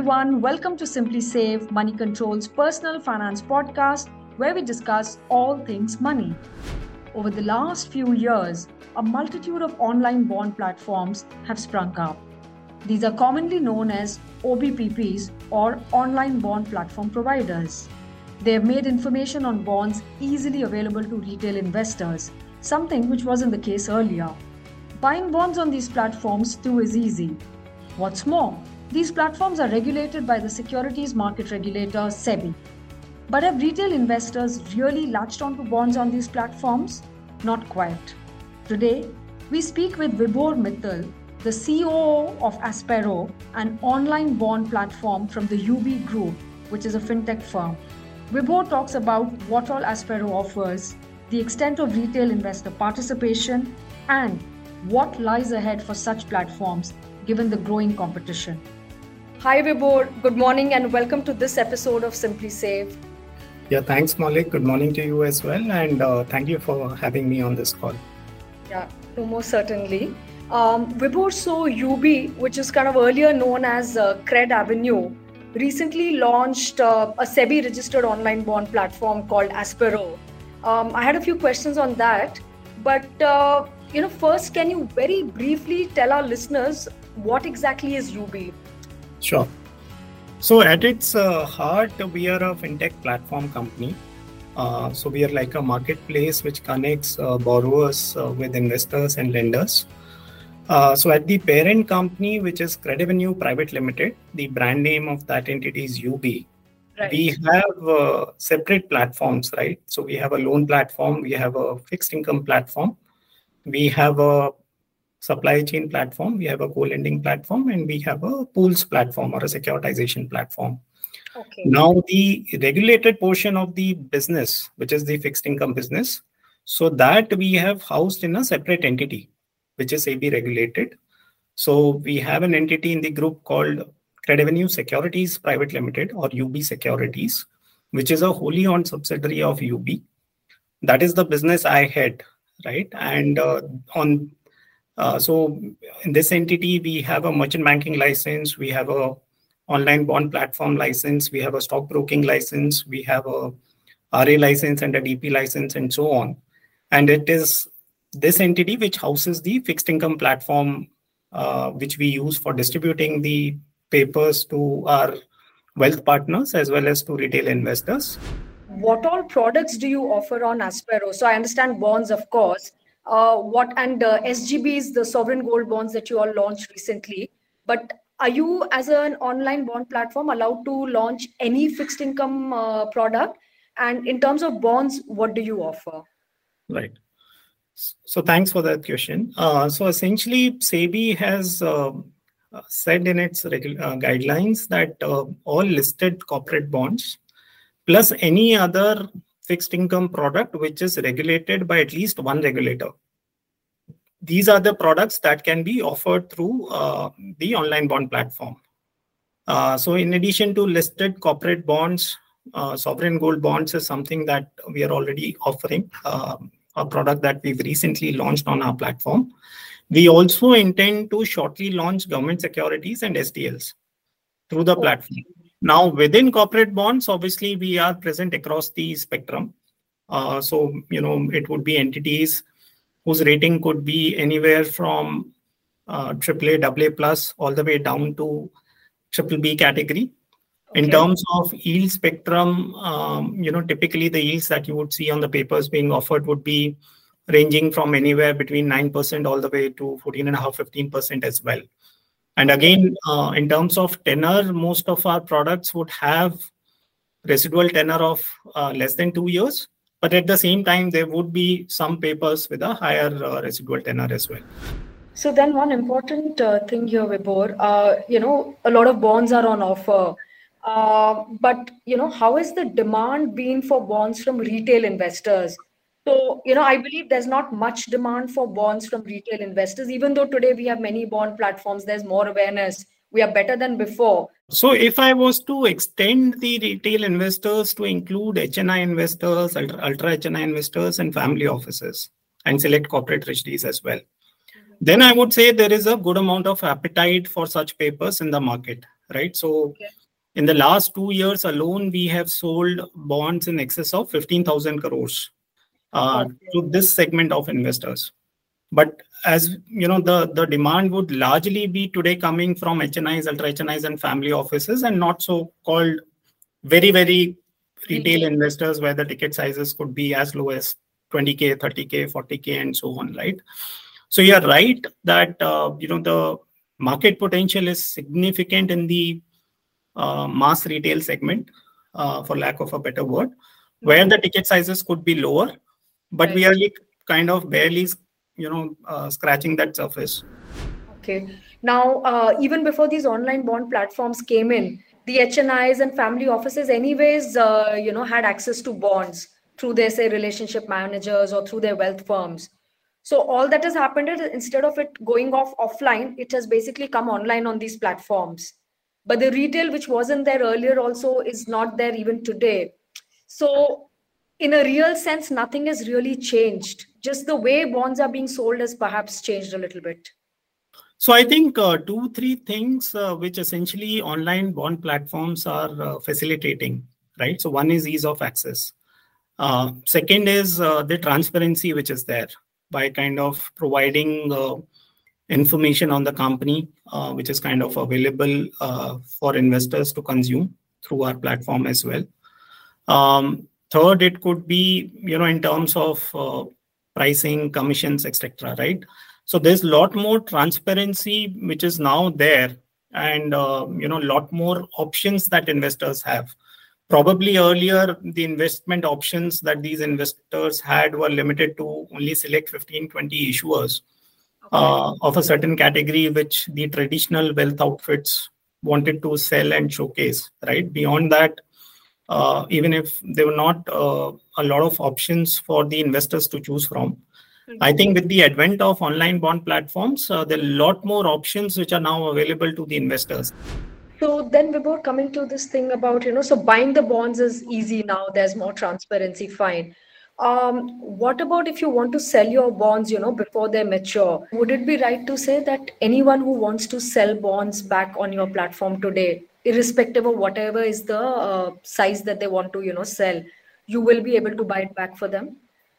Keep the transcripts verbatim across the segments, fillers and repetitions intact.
everyone. Welcome to Simply Save, Money Control's personal finance podcast, where we discuss all things money. Over the last few years, a multitude of online bond platforms have sprung up. These are commonly known as O B P Ps or online bond platform providers. They have made information on bonds easily available to retail investors, something which wasn't the case earlier. Buying bonds on these platforms too is easy. What's more, these platforms are regulated by the securities market regulator SEBI. But have retail investors really latched onto bonds on these platforms? Not quite. Today, we speak with Vibhor Mittal, the C O O of Aspero, an online bond platform from the U B Group, which is a fintech firm. Vibhor talks about what all Aspero offers, the extent of retail investor participation, and what lies ahead for such platforms given the growing competition. Hi Vibhor, good morning and welcome to this episode of Simply Save. Yeah, thanks Maulik. Good morning to you as well, and uh, thank you for having me on this call. Yeah, no more certainly. Um, Vibhor, so U B, which is kind of earlier known as uh, Cred Avenue, recently launched uh, a SEBI-registered online bond platform called Aspero. Um, I had a few questions on that, but uh, you know, first, can you very briefly tell our listeners what exactly is U B? Sure. So at its uh, heart, we are a fintech platform company. Uh, so we are like a marketplace which connects uh, borrowers uh, with investors and lenders. Uh, so at the parent company, which is Cred Avenue Private Limited, the brand name of that entity is U B. Right. We have uh, separate platforms, right? So we have a loan platform, we have a fixed income platform, we have a supply chain platform, we have a co-lending platform, and we have a pools platform or a securitization platform. Okay. Now, the regulated portion of the business, which is the fixed income business, so that we have housed in a separate entity, which is SEBI regulated. So we have an entity in the group called Cred Avenue Securities Private Limited or U B Securities, which is a wholly owned subsidiary of U B. That is the business I head, right? And uh, on Uh, so in this entity, we have a merchant banking license, we have a online bond platform license, we have a stockbroking license, we have a R A license and a D P license and so on. And it is this entity which houses the fixed income platform, uh, which we use for distributing the papers to our wealth partners as well as to retail investors. What all products do you offer on Aspero? So I understand bonds, of course. Uh, what and uh, S G Bs, the sovereign gold bonds that you all launched recently. But are you, as an online bond platform, allowed to launch any fixed income uh, product? And in terms of bonds, what do you offer? Right. So thanks for that question. Uh, so essentially, SEBI has uh, said in its regu- uh, guidelines that uh, all listed corporate bonds plus any other fixed income product which is regulated by at least one regulator. These are the products that can be offered through uh, the online bond platform. Uh, so in addition to listed corporate bonds, uh, sovereign gold bonds is something that we are already offering, uh, a product that we've recently launched on our platform. We also intend to shortly launch government securities and S T Ls through the platform. Now, within corporate bonds, obviously, we are present across the spectrum. Uh, so, you know, it would be entities whose rating could be anywhere from uh, triple A, double A plus, all the way down to triple B category. Okay. In terms of yield spectrum, um, you know, typically the yields that you would see on the papers being offered would be ranging from anywhere between nine percent all the way to fourteen point five, fifteen percent as well. And again, uh, in terms of tenor, most of our products would have residual tenor of uh, less than two years. But at the same time, there would be some papers with a higher uh, residual tenor as well. So then one important uh, thing here, Vibhor, uh, you know, a lot of bonds are on offer. Uh, but, you know, how has the demand been for bonds from retail investors? So, you know, I believe there's not much demand for bonds from retail investors, even though today we have many bond platforms, there's more awareness. We are better than before. So if I was to extend the retail investors to include H N I investors, ultra, ultra H N I investors and family offices and select corporate treasuries as well, then I would say there is a good amount of appetite for such papers in the market, right? So okay. in the last two years alone, we have sold bonds in excess of fifteen thousand crores uh, okay. to this segment of investors. But as you know, the, the demand would largely be today coming from H N Is, ultra H N Is and family offices, and not so called very, very retail mm-hmm. investors where the ticket sizes could be as low as twenty K, thirty K, forty K and so on, right? So you're right that, uh, you know, the market potential is significant in the uh, mass retail segment, uh, for lack of a better word, mm-hmm. where the ticket sizes could be lower, but right. we are like kind of barely you know, uh, scratching that surface. Okay. Now, uh, even before these online bond platforms came in, the H N Is and family offices anyways, uh, you know, had access to bonds through their, say, relationship managers or through their wealth firms. So all that has happened is instead of it going off offline, it has basically come online on these platforms. But the retail, which wasn't there earlier also, is not there even today. So in a real sense, nothing has really changed. Just the way bonds are being sold has perhaps changed a little bit. So I think uh, two, three things uh, which essentially online bond platforms are uh, facilitating, right? So one is ease of access. Uh, second is uh, the transparency which is there by kind of providing uh, information on the company, uh, which is kind of available uh, for investors to consume through our platform as well. Um, third, it could be, you know, in terms of uh, pricing, commissions, et cetera, right? So there's a lot more transparency which is now there, and uh, you know, a lot more options that investors have. Probably earlier, the investment options that these investors had were limited to only select fifteen, twenty issuers okay. uh, of a certain category, which the traditional wealth outfits wanted to sell and showcase, right? Beyond that, uh, even if there were not uh, a lot of options for the investors to choose from, I think with the advent of online bond platforms, uh, there are a lot more options which are now available to the investors. So then Vibhor, coming to this thing about, you know, so buying the bonds is easy now. There's more transparency, fine. Um, what about if you want to sell your bonds, you know, before they mature? Would it be right to say that anyone who wants to sell bonds back on your platform today, irrespective of whatever is the uh, size that they want to, you know, sell, you will be able to buy it back for them?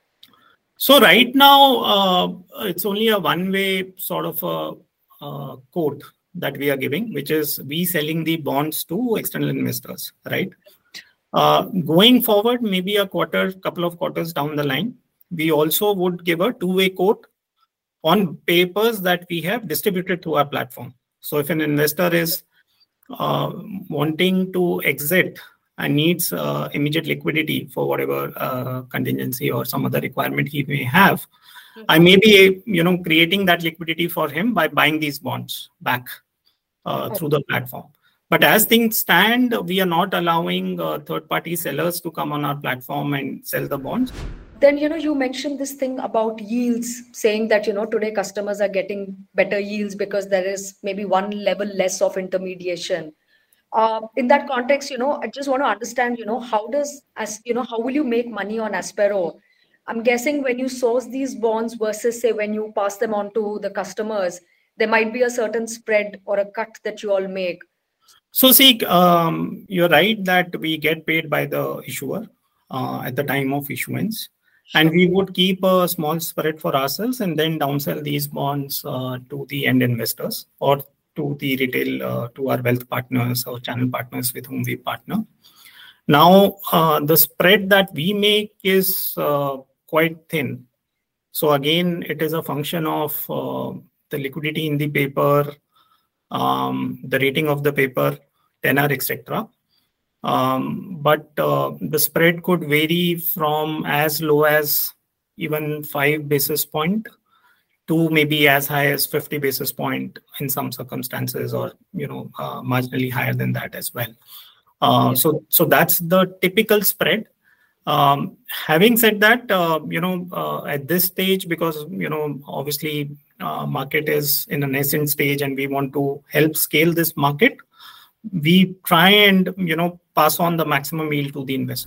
So right now, uh, it's only a one-way sort of a uh, quote that we are giving, which is we selling the bonds to external investors, right? Uh, going forward, maybe a quarter, couple of quarters down the line, we also would give a two-way quote on papers that we have distributed through our platform. So if an investor is uh, wanting to exit and needs uh, immediate liquidity for whatever uh, contingency or some other requirement he may have, mm-hmm. I may be, you know, creating that liquidity for him by buying these bonds back uh, okay. through the platform. But as things stand, we are not allowing uh, third-party sellers to come on our platform and sell the bonds. Then, you know, you mentioned this thing about yields, saying that, you know, today customers are getting better yields because there is maybe one level less of intermediation. Uh, in that context, you know, I just want to understand, you know, how does, as you know, how will you make money on Aspero? I'm guessing when you source these bonds versus, say, when you pass them on to the customers, there might be a certain spread or a cut that you all make. So, see, um, you're right that we get paid by the issuer uh, at the time of issuance. Sure. And we would keep a small spread for ourselves and then downsell these bonds uh, to the end investors or to the retail, uh, to our wealth partners or channel partners with whom we partner. Now, uh, the spread that we make is uh, quite thin. So again, it is a function of uh, the liquidity in the paper, um, the rating of the paper, tenor, et cetera. Um, but uh, the spread could vary from as low as even five basis point to maybe as high as fifty basis point in some circumstances, or you know, uh, marginally higher than that as well. Uh, yeah. So, so that's the typical spread. Um, having said that, uh, you know, uh, at this stage, because you know, obviously, uh, market is in a nascent stage, and we want to help scale this market, we try and you know pass on the maximum yield to the investor.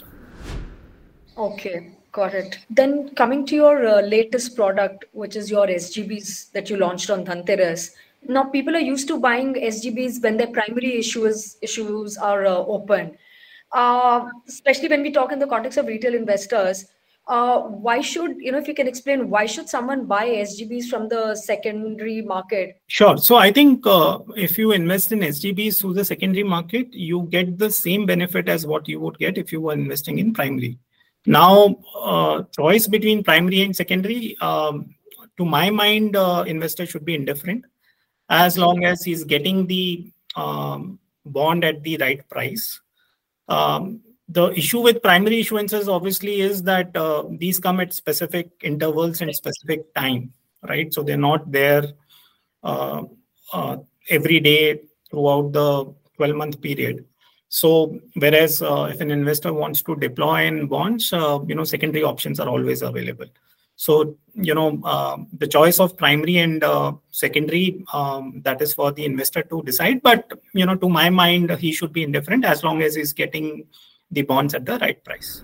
Okay. Got it. Then coming to your uh, latest product, which is your S G Bs that you launched on Dhanteras, Now, people are used to buying S G Bs when their primary issues issues are uh, open. Uh, especially when we talk in the context of retail investors, uh, why should, you know, if you can explain, why should someone buy S G Bs from the secondary market? Sure. So I think uh, if you invest in S G Bs through the secondary market, you get the same benefit as what you would get if you were investing in primary. Now, uh, choice between primary and secondary, um, to my mind, uh, investor should be indifferent as long as he's getting the um, bond at the right price. Um, the issue with primary issuances obviously is that uh, these come at specific intervals and specific time, right? So they're not there uh, uh, every day throughout the twelve-month period. So whereas uh, if an investor wants to deploy in bonds, uh, you know, secondary options are always available. So, you know, uh, the choice of primary and uh, secondary, um, that is for the investor to decide. But, you know, to my mind, he should be indifferent as long as he's getting the bonds at the right price.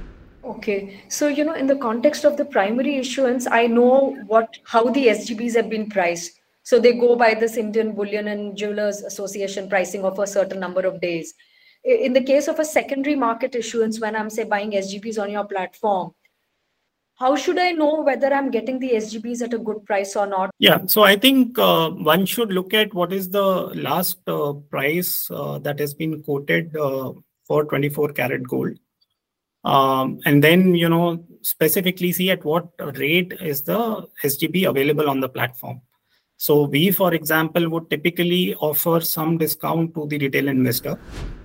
Okay. So, you know, in the context of the primary issuance, I know what how the S G Bs have been priced. So they go by this Indian Bullion and Jewelers Association pricing of a certain number of days. In the case of a secondary market issuance, when I'm, say, buying S G Bs on your platform, how should I know whether I'm getting the S G Bs at a good price or not? Yeah, so I think uh, one should look at what is the last uh, price uh, that has been quoted uh, for twenty-four karat gold. Um, and then, you know, specifically see at what rate is the S G B available on the platform. So we, for example, would typically offer some discount to the retail investor.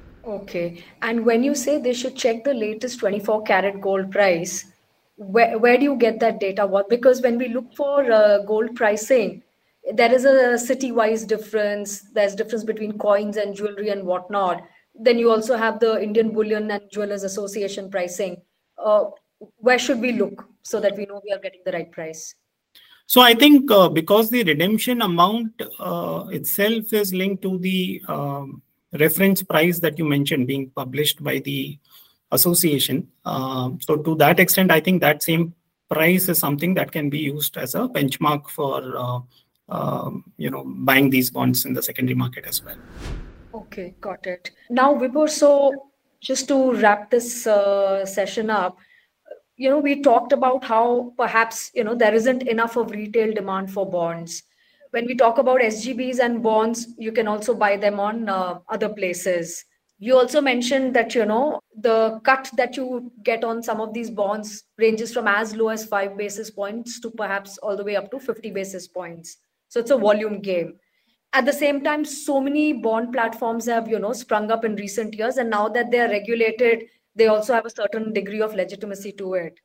Okay. And when you say they should check the latest twenty-four karat gold price, where, where do you get that data? What? Because when we look for uh, gold pricing, there is a city-wise difference. There's difference between coins and jewelry and whatnot. Then you also have the Indian Bullion and Jewelers Association pricing. Uh, where should we look so that we know we are getting the right price? So I think uh, because the redemption amount uh, itself is linked to the um, reference price that you mentioned being published by the association. Uh, so to that extent, I think that same price is something that can be used as a benchmark for uh, uh, you know, buying these bonds in the secondary market as well. Okay, got it. Now, Vibhor, so just to wrap this uh, session up, you know, we talked about how perhaps, you know, there isn't enough of retail demand for bonds. When we talk about S G Bs and bonds, you can also buy them on uh, other places. You also mentioned that, you know, the cut that you get on some of these bonds ranges from as low as five basis points to perhaps all the way up to fifty basis points. So it's a volume game. At the same time, so many bond platforms have, you know, sprung up in recent years, and now that they are regulated, they also have a certain degree of legitimacy to it.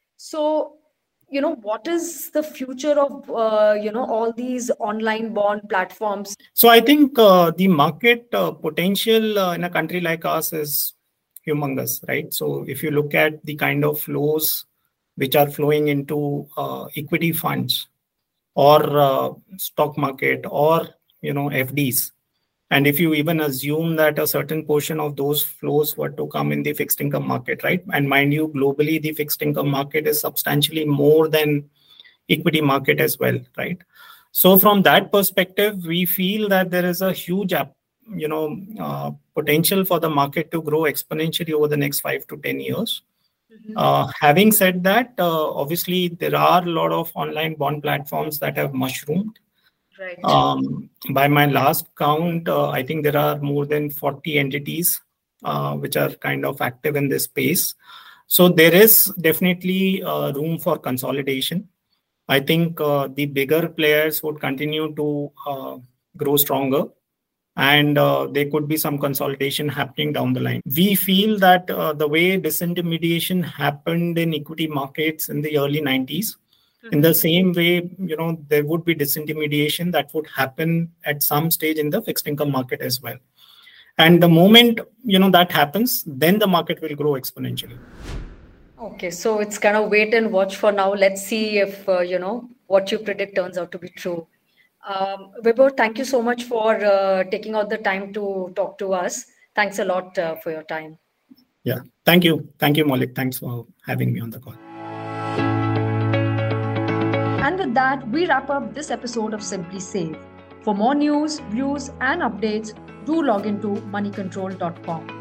So, you know, what is the future of, uh, you know, all these online bond platforms? So I think uh, the market uh, potential uh, in a country like us is humongous, right? So if you look at the kind of flows which are flowing into uh, equity funds or uh, stock market or, you know, F Ds, and if you even assume that a certain portion of those flows were to come in the fixed income market, right? And mind you, globally, the fixed income market is substantially more than equity market as well, right? So from that perspective, we feel that there is a huge, you know, uh, potential for the market to grow exponentially over the next five to ten years. Mm-hmm. Uh, having said that, uh, obviously, there are a lot of online bond platforms that have mushroomed. Right. Um, by my last count, uh, I think there are more than forty entities uh, which are kind of active in this space. So there is definitely uh, room for consolidation. I think uh, the bigger players would continue to uh, grow stronger, and uh, there could be some consolidation happening down the line. We feel that uh, the way disintermediation happened in equity markets in the early nineties, in the same way, you know, there would be disintermediation that would happen at some stage in the fixed income market as well. And the moment, you know, that happens, then the market will grow exponentially. Okay, so it's kind of wait and watch for now. Let's see if, uh, you know, what you predict turns out to be true. Um, Vibhor, thank you so much for uh, taking out the time to talk to us. Thanks a lot uh, for your time. Yeah, thank you. Thank you, Maulik. Thanks for having me on the call. And with that, we wrap up this episode of Simply Save. For more news, views, and updates, do log into money control dot com.